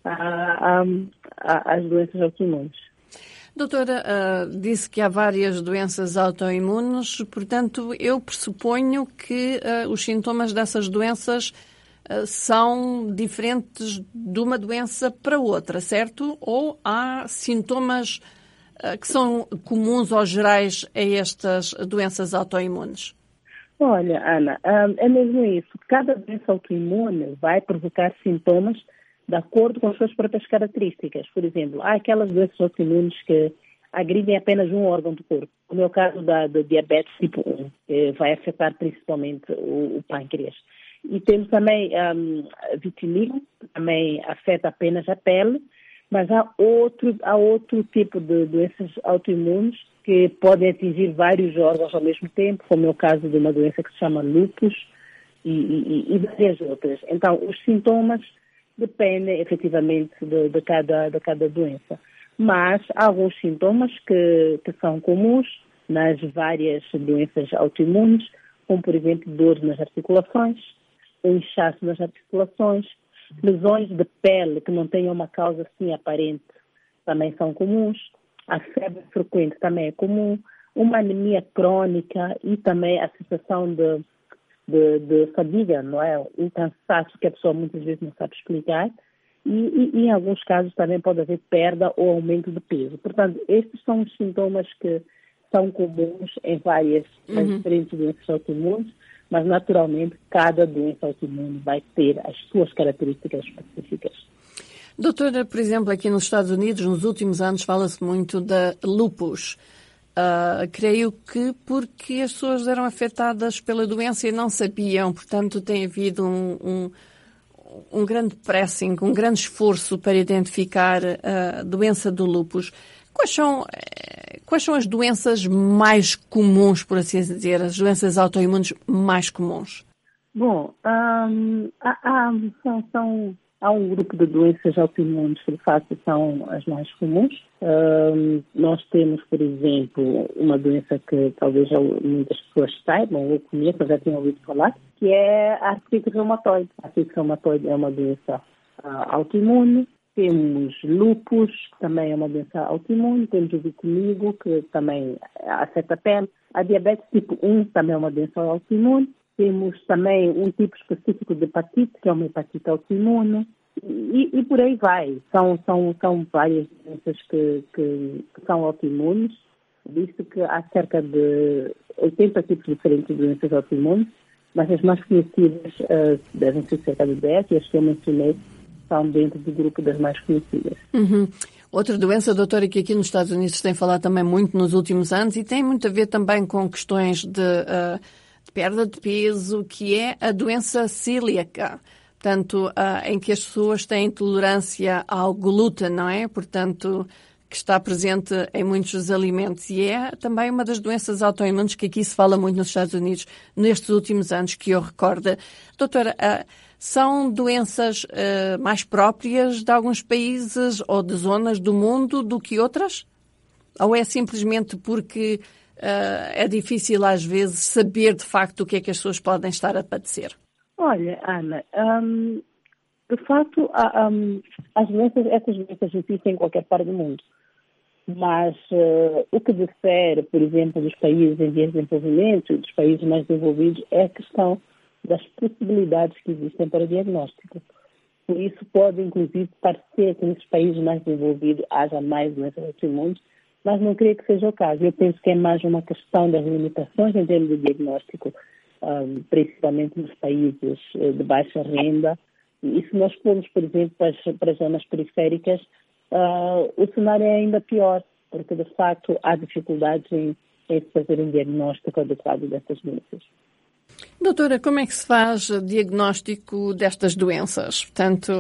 às doenças autoimunes. Doutora, disse que há várias doenças autoimunes, portanto, eu pressuponho que os sintomas dessas doenças são diferentes de uma doença para outra, certo? Ou há sintomas que são comuns ou gerais a estas doenças autoimunes? Olha, Ana, é mesmo isso. Cada doença autoimune vai provocar sintomas de acordo com as suas próprias características. Por exemplo, há aquelas doenças autoimunes que agridem apenas um órgão do corpo. Como é o caso da diabetes tipo 1, que vai afetar principalmente o pâncreas. E temos também vitiligo, que também afeta apenas a pele, mas há outro tipo de doenças autoimunes que podem atingir vários órgãos ao mesmo tempo, como é o caso de uma doença que se chama lúpus e várias outras. Então, os sintomas dependem efetivamente de cada doença. Mas há alguns sintomas que são comuns nas várias doenças autoimunes, como, por exemplo, dores nas articulações, o inchaço nas articulações, lesões de pele que não tenham uma causa assim aparente também são comuns, a febre frequente também é comum, uma anemia crônica e também a sensação de fadiga, não é? Um cansaço que a pessoa muitas vezes não sabe explicar e em alguns casos também pode haver perda ou aumento de peso. Portanto, estes são os sintomas que são comuns em várias diferentes doenças autoimunes, mas naturalmente cada doença autoimune vai ter as suas características específicas. Doutora, por exemplo, aqui nos Estados Unidos, nos últimos anos, fala-se muito da lupus. Creio que porque as pessoas eram afetadas pela doença e não sabiam, portanto tem havido um grande pressing, um grande esforço para identificar a doença do lupus. Quais são as doenças mais comuns, por assim dizer, as doenças autoimunes mais comuns? Bom, há um grupo de doenças autoimunes que, de facto, são as mais comuns. Nós temos, por exemplo, uma doença que talvez muitas pessoas saibam ou conheçam, já tenham ouvido falar, que é a artrite reumatoide. A artrite reumatoide é uma doença autoimune. Temos lupus, que também é uma doença autoimune. Temos o vitiligo, que também afeta a pele. A diabetes tipo 1 também é uma doença autoimune. Temos também um tipo específico de hepatite, que é uma hepatite autoimune, e por aí vai. São várias doenças que são autoimunes, visto que há cerca de 80 tipos diferentes de doenças autoimunes, mas as mais conhecidas devem ser cerca de 10, e as que eu mencionei são dentro do grupo das mais conhecidas. Uhum. Outra doença, doutora, que aqui nos Estados Unidos tem falado também muito nos últimos anos e tem muito a ver também com questões de perda de peso, que é a doença celíaca. Portanto, em que as pessoas têm intolerância ao glúten, não é? Portanto, que está presente em muitos dos alimentos. E é também uma das doenças autoimunes que aqui se fala muito nos Estados Unidos nestes últimos anos, que eu recordo. Doutora, são doenças mais próprias de alguns países ou de zonas do mundo do que outras? Ou é simplesmente porque é difícil às vezes saber de facto o que é que as pessoas podem estar a padecer? Olha, Ana, de facto, essas doenças existem em qualquer parte do mundo. Mas o que difere, por exemplo, dos países em vias de desenvolvimento e dos países mais desenvolvidos é a questão das possibilidades que existem para diagnóstico. Por isso pode, inclusive, parecer que nesses países mais desenvolvidos haja mais doenças autoimunes, mas não creio que seja o caso. Eu penso que é mais uma questão das limitações em termos de diagnóstico, principalmente nos países de baixa renda. E se nós formos, por exemplo, para as zonas periféricas, o cenário é ainda pior, porque, de facto, há dificuldades em fazer um diagnóstico adequado destas doenças. Doutora, como é que se faz diagnóstico destas doenças? Portanto,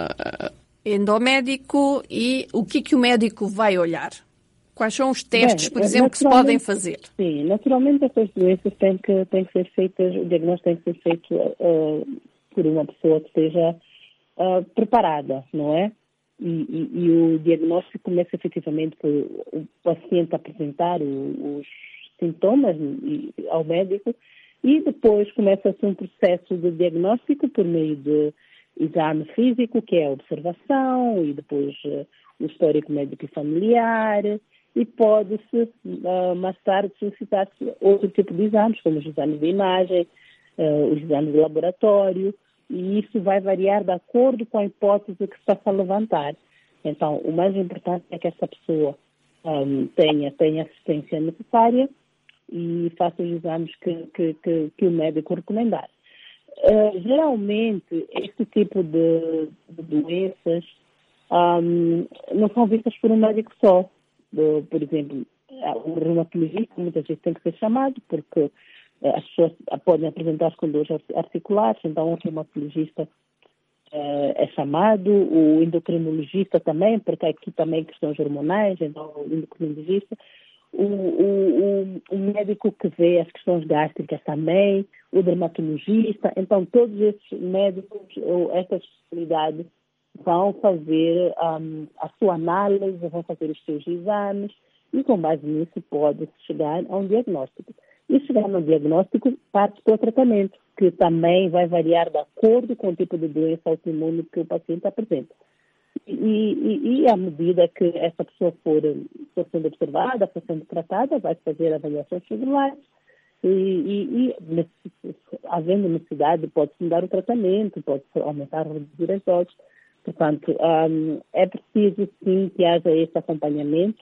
endomédico, e o que o médico vai olhar? Quais são os testes, por exemplo, que se podem fazer? Sim, naturalmente essas doenças têm que ser feitas, o diagnóstico tem que ser feito por uma pessoa que esteja preparada, não é? E o diagnóstico começa efetivamente por o paciente apresentar os sintomas ao médico, e depois começa-se um processo de diagnóstico por meio de exame físico, que é a observação, e depois o histórico médico e familiar, e pode-se mais tarde solicitar-se outro tipo de exames, como os exames de imagem, os exames de laboratório, e isso vai variar de acordo com a hipótese que se está a levantar. Então, o mais importante é que essa pessoa tenha a assistência necessária e faça os exames que o médico recomendar. Geralmente, este tipo de doenças não são vistas por um médico só. Por exemplo, o reumatologista muitas vezes tem que ser chamado, porque as pessoas podem apresentar-se com dores articulares, então o reumatologista é chamado, o endocrinologista também, porque aqui também questões hormonais, então o endocrinologista, o médico que vê as questões gástricas também, o dermatologista. Então todos esses médicos ou essas especialidades vão fazer a sua análise, vão fazer os seus exames, e com base nisso pode chegar a um diagnóstico. E chegar no diagnóstico parte para o tratamento, que também vai variar de acordo com o tipo de doença autoimune que o paciente apresenta. E à medida que essa pessoa for sendo observada, for sendo tratada, vai fazer avaliações regulares e havendo necessidade, pode-se mudar o tratamento, pode-se aumentar ou reduzir as doses. Portanto, é preciso sim que haja esse acompanhamento.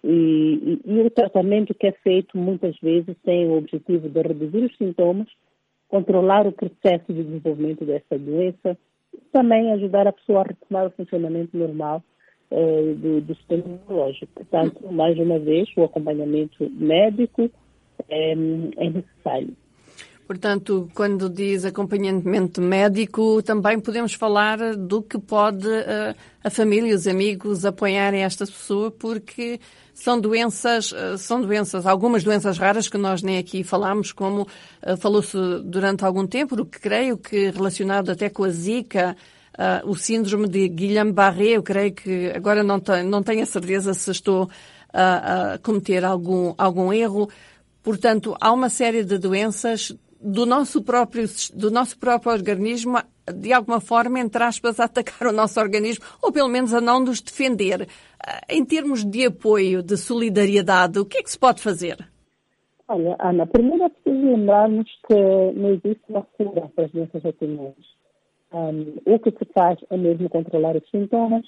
E o tratamento que é feito muitas vezes tem o objetivo de reduzir os sintomas controlar o processo de desenvolvimento dessa doença, também ajudar a pessoa a retomar o funcionamento normal do sistema imunológico. Portanto, mais uma vez, o acompanhamento médico é necessário. Portanto, quando diz acompanhamento médico, também podemos falar do que pode a família e os amigos apoiarem esta pessoa, porque são doenças, algumas doenças raras que nós nem aqui falamos, como falou-se durante algum tempo, o que creio que relacionado até com a Zika, o síndrome de Guillain-Barré, eu creio que agora não tenho a certeza se estou a cometer algum erro. Portanto, há uma série de doenças do nosso próprio organismo, de alguma forma, entre aspas, a atacar o nosso organismo, ou pelo menos a não nos defender. Em termos de apoio, de solidariedade, o que é que se pode fazer? Olha, Ana, primeiro é preciso lembrarmos que não existe uma cura para as doenças autoimunes. O que se faz é mesmo controlar os sintomas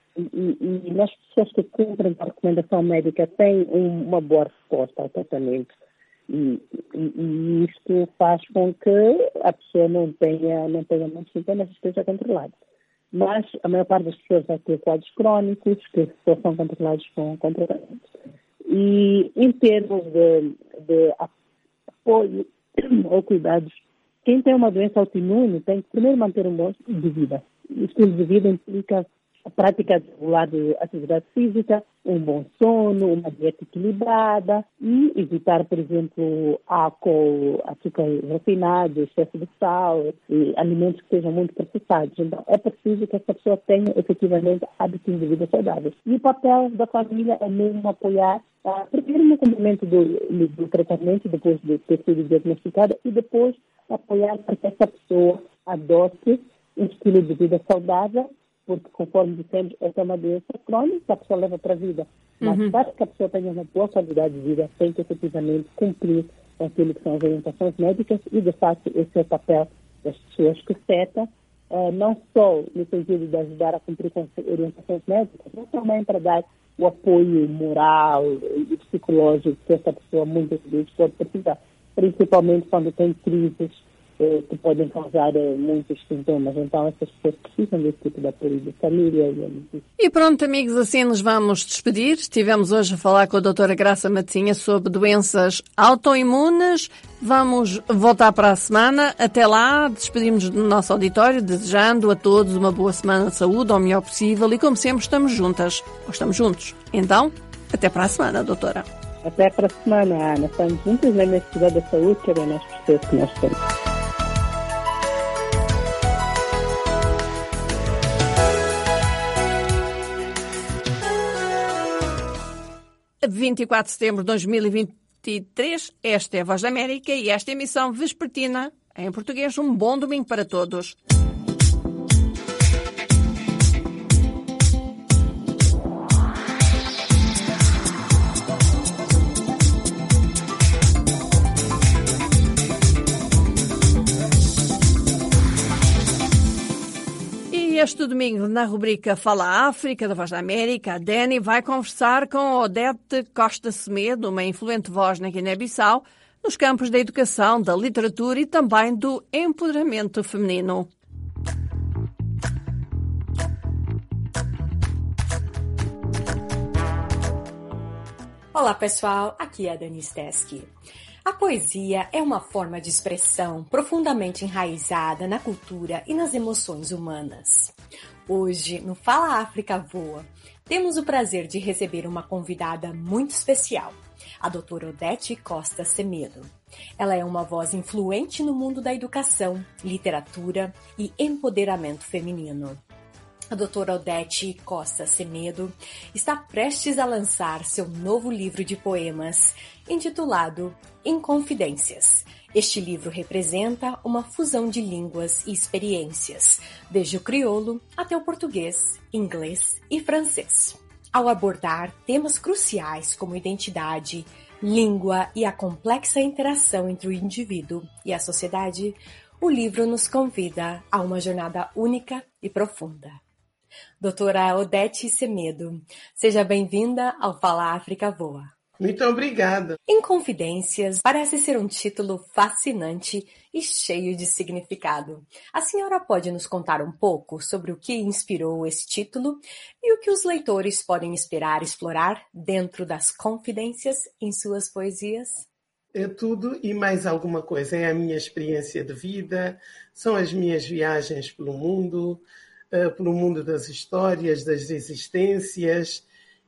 e nas pessoas que cumprem a recomendação médica têm uma boa resposta ao tratamento. E isto faz com que a pessoa não tenha muitos sintomas e esteja controlada. Mas a maior parte das pessoas vai ter quadros crónicos que só são controlados com tratamento. E em termos de apoio ou cuidados, quem tem uma doença autoimune tem que primeiro manter um bom estilo de vida. O estilo de vida implica a prática regular de atividade física, um bom sono, uma dieta equilibrada e evitar, por exemplo, álcool, açúcar refinado, excesso de sal e alimentos que sejam muito processados. Então, é preciso que essa pessoa tenha efetivamente hábitos de vida saudáveis. E o papel da família é mesmo apoiar, primeiro no cumprimento do tratamento, depois de ter sido diagnosticada, e depois apoiar para que essa pessoa adote um estilo de vida saudável, porque, conforme dissemos, essa é uma doença crônica que a pessoa leva para a vida. Mas para que a pessoa tenha uma boa qualidade de vida, tem que efetivamente cumprir aquilo que são as orientações médicas e, de fato, esse é o papel das pessoas que setam, não só no sentido de ajudar a cumprir com as orientações médicas, mas também para dar o apoio moral e psicológico que essa pessoa muitas vezes pode precisar, principalmente quando tem crises que podem causar muitos sintomas. Então, essas pessoas precisam desse tipo de apoio de família. E pronto, amigos, assim nos vamos despedir. Estivemos hoje a falar com a doutora Graça Matosinha sobre doenças autoimunes. Vamos voltar para a semana. Até lá, despedimos do nosso auditório, desejando a todos uma boa semana de saúde, ao melhor possível. E como sempre, estamos juntas, ou estamos juntos. Então, até para a semana, doutora. Até para a semana, Ana. Estamos juntos na necessidade da saúde, que é o nosso processo que nós temos. 24 de setembro de 2023, esta é a Voz da América e esta emissão vespertina, em português, um bom domingo para todos. Este domingo, na rubrica Fala África, da Voz da América, a Dani vai conversar com Odete Costa Semedo, uma influente voz na Guiné-Bissau, nos campos da educação, da literatura e também do empoderamento feminino. Olá pessoal, aqui é a Dani Steski. A poesia é uma forma de expressão profundamente enraizada na cultura e nas emoções humanas. Hoje, no Fala África Voa, temos o prazer de receber uma convidada muito especial, a doutora Odete Costa Semedo. Ela é uma voz influente no mundo da educação, literatura e empoderamento feminino. A doutora Odete Costa Semedo está prestes a lançar seu novo livro de poemas, intitulado Inconfidências. Este livro representa uma fusão de línguas e experiências, desde o crioulo até o português, inglês e francês. Ao abordar temas cruciais como identidade, língua e a complexa interação entre o indivíduo e a sociedade, o livro nos convida a uma jornada única e profunda. Doutora Odete Semedo, seja bem-vinda ao Fala África Voa. Muito obrigada. Inconfidências parece ser um título fascinante e cheio de significado. A senhora pode nos contar um pouco sobre o que inspirou esse título e o que os leitores podem esperar explorar dentro das confidências em suas poesias? É tudo e mais alguma coisa. É a minha experiência de vida, são as minhas viagens pelo mundo das histórias, das existências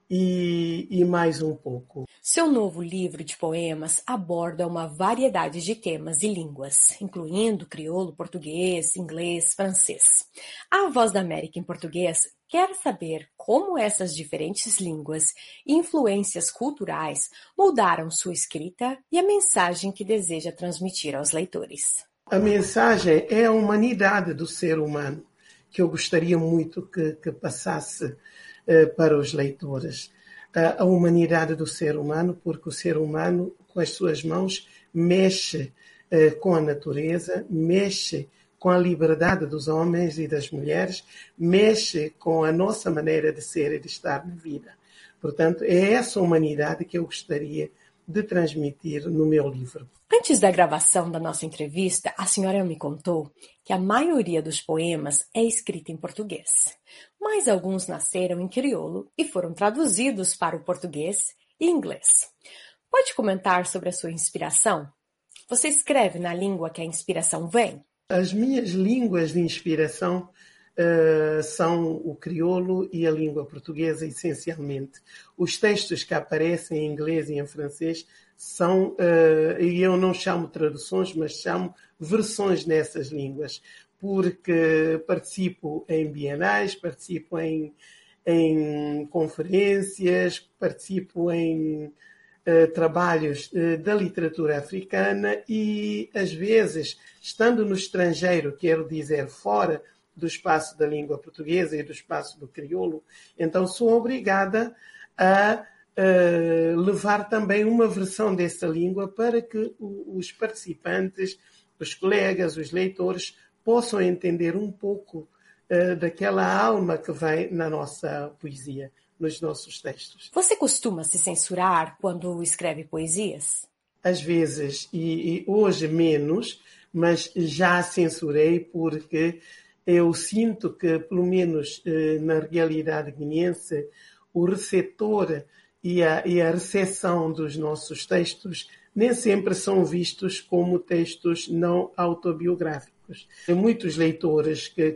e mais um pouco. Seu novo livro de poemas aborda uma variedade de temas e línguas, incluindo crioulo, português, inglês, francês. A Voz da América em português quer saber como essas diferentes línguas e influências culturais moldaram sua escrita e a mensagem que deseja transmitir aos leitores. A mensagem é a humanidade do ser humano, que eu gostaria muito que passasse para os leitores. A humanidade do ser humano, porque o ser humano, com as suas mãos, mexe com a natureza, mexe com a liberdade dos homens e das mulheres, mexe com a nossa maneira de ser e de estar na vida. Portanto, é essa humanidade que eu gostaria de transmitir no meu livro. Antes da gravação da nossa entrevista, a senhora me contou que a maioria dos poemas é escrita em português, mas alguns nasceram em crioulo e foram traduzidos para o português e inglês. Pode comentar sobre a sua inspiração? Você escreve na língua que a inspiração vem? As minhas línguas de inspiração são o crioulo e a língua portuguesa, essencialmente. Os textos que aparecem em inglês e em francês são, e eu não chamo traduções, mas chamo versões nessas línguas, porque participo em bienais, participo em conferências, participo em trabalhos da literatura africana e, às vezes, estando no estrangeiro, quero dizer, fora do espaço da língua portuguesa e do espaço do crioulo, então sou obrigada a levar também uma versão dessa língua para que os participantes, os colegas, os leitores possam entender um pouco daquela alma que vai na nossa poesia, nos nossos textos. Você costuma se censurar quando escreve poesias? Às vezes, e hoje menos, mas já censurei porque eu sinto que, pelo menos na realidade guineense, o receptor e a recepção dos nossos textos nem sempre são vistos como textos não autobiográficos. Tem muitos leitores que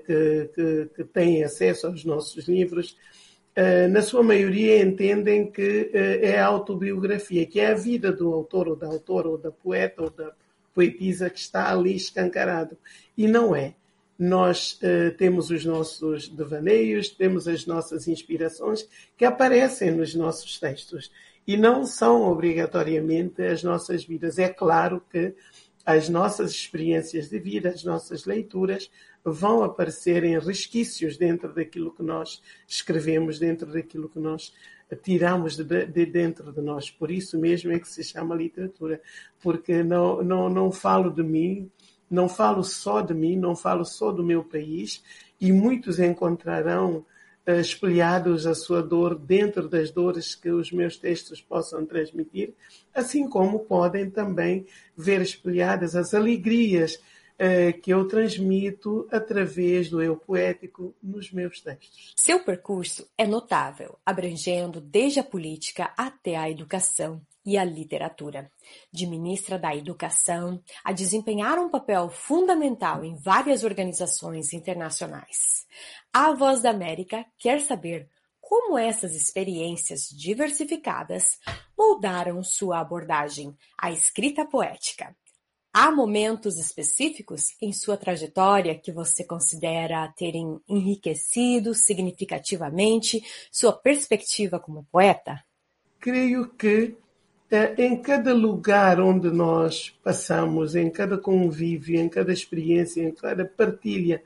têm acesso aos nossos livros, na sua maioria entendem que é a autobiografia, que é a vida do autor ou da autora ou da poeta ou da poetisa que está ali escancarado. E não é. Nós temos os nossos devaneios, temos as nossas inspirações que aparecem nos nossos textos e não são obrigatoriamente as nossas vidas. É claro que as nossas experiências de vida, as nossas leituras vão aparecer em resquícios dentro daquilo que nós escrevemos, dentro daquilo que nós tiramos de dentro de nós. Por isso mesmo é que se chama literatura, porque não falo de mim, não falo só de mim, não falo só do meu país, e muitos encontrarão espelhados a sua dor dentro das dores que os meus textos possam transmitir, assim como podem também ver espelhadas as alegrias que eu transmito através do eu poético nos meus textos. Seu percurso é notável, abrangendo desde a política até a educação e a literatura. De ministra da Educação a desempenhar um papel fundamental em várias organizações internacionais. A Voz da América quer saber como essas experiências diversificadas moldaram sua abordagem à escrita poética. Há momentos específicos em sua trajetória que você considera terem enriquecido significativamente sua perspectiva como poeta? Creio que em cada lugar onde nós passamos, em cada convívio, em cada experiência, em cada partilha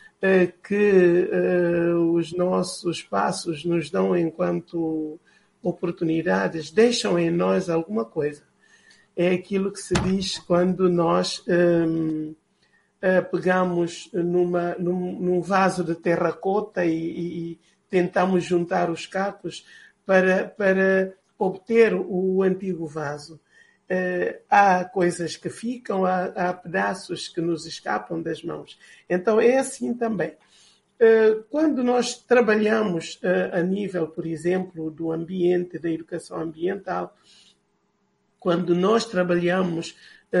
que os nossos passos nos dão enquanto oportunidades, deixam em nós alguma coisa. É aquilo que se diz quando nós pegamos num vaso de terracota e tentamos juntar os cacos para obter o antigo vaso. Há coisas que ficam, há pedaços que nos escapam das mãos. Então é assim também. Quando nós trabalhamos a nível, por exemplo, do ambiente, da educação ambiental, quando nós trabalhamos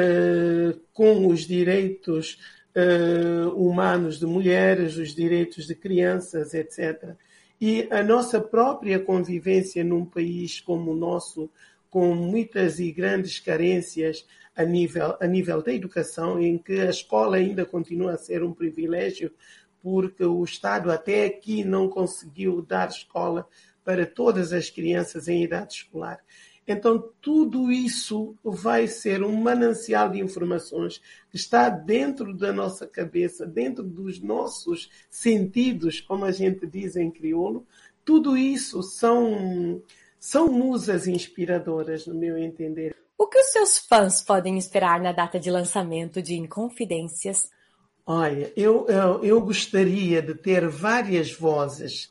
com os direitos humanos de mulheres, os direitos de crianças, etc., e a nossa própria convivência num país como o nosso, com muitas e grandes carências a nível da educação, em que a escola ainda continua a ser um privilégio, porque o Estado até aqui não conseguiu dar escola para todas as crianças em idade escolar. Então, tudo isso vai ser um manancial de informações que está dentro da nossa cabeça, dentro dos nossos sentidos, como a gente diz em crioulo. Tudo isso são musas inspiradoras, no meu entender. O que os seus fãs podem esperar na data de lançamento de Inconfidências? Olha, eu gostaria de ter várias vozes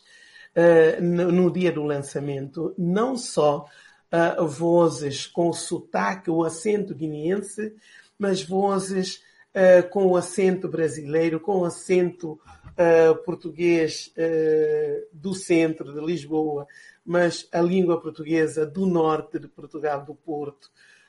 no dia do lançamento, não só vozes com o sotaque, o acento guineense, mas vozes com o acento brasileiro, com o acento português do centro de Lisboa, mas a língua portuguesa do norte de Portugal, do Porto.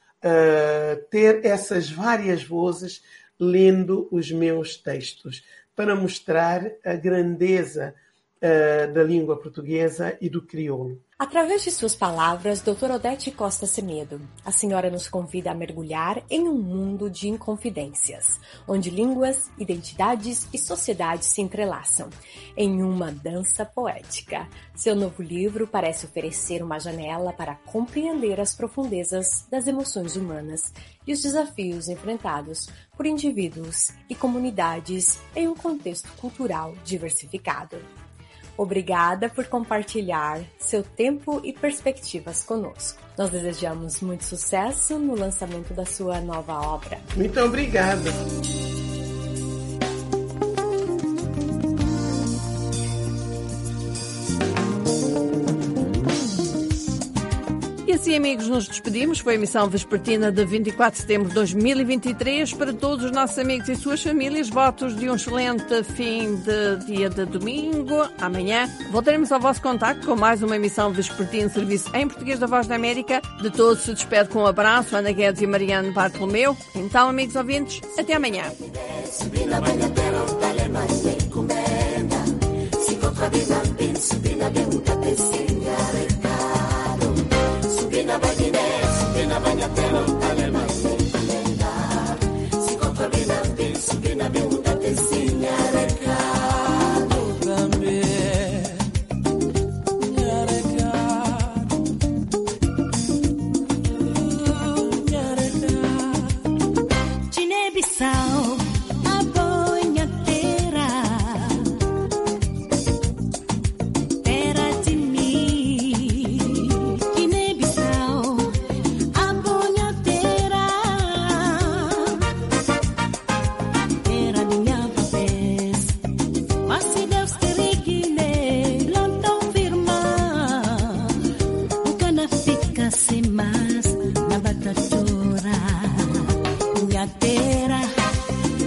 Ter essas várias vozes lendo os meus textos, para mostrar a grandeza da língua portuguesa e do crioulo. Através de suas palavras, doutora Odete Costa Semedo, a senhora nos convida a mergulhar em um mundo de inconfidências, onde línguas, identidades e sociedades se entrelaçam, em uma dança poética. Seu novo livro parece oferecer uma janela para compreender as profundezas das emoções humanas e os desafios enfrentados por indivíduos e comunidades em um contexto cultural diversificado. Obrigada por compartilhar seu tempo e perspectivas conosco. Nós desejamos muito sucesso no lançamento da sua nova obra. Muito obrigada. E assim, amigos, nos despedimos. Foi a emissão vespertina de 24 de setembro de 2023. Para todos os nossos amigos e suas famílias, votos de um excelente fim de dia de domingo. Amanhã voltaremos ao vosso contacto com mais uma emissão vespertina de serviço em português da Voz da América. De todos se despede com um abraço, Ana Guedes e Mariana Bartolomeu. Então, amigos ouvintes, até amanhã. Subina bagnatela, un tale mai calenda. Si compra vina, subina bevuta te segnare cado también. Guiné-Bissau, a boiadeira, terra de mim. Guiné-Bissau, a boiadeira, terra minha vez. Mas se Deus querer Guiné, London firmar, o cana fica sem mais na batadora. Minha terra,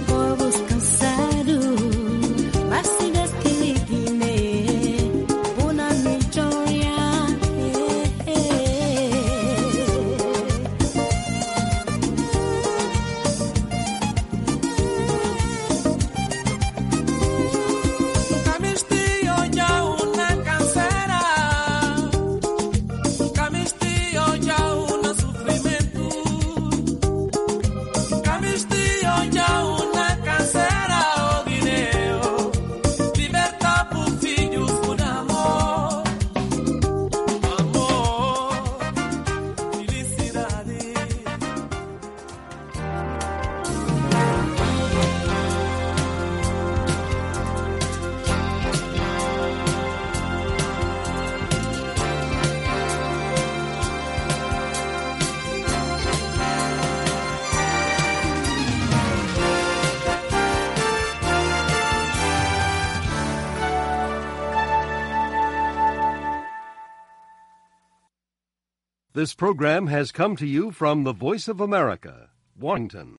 This program has come to you from the Voice of America, Washington.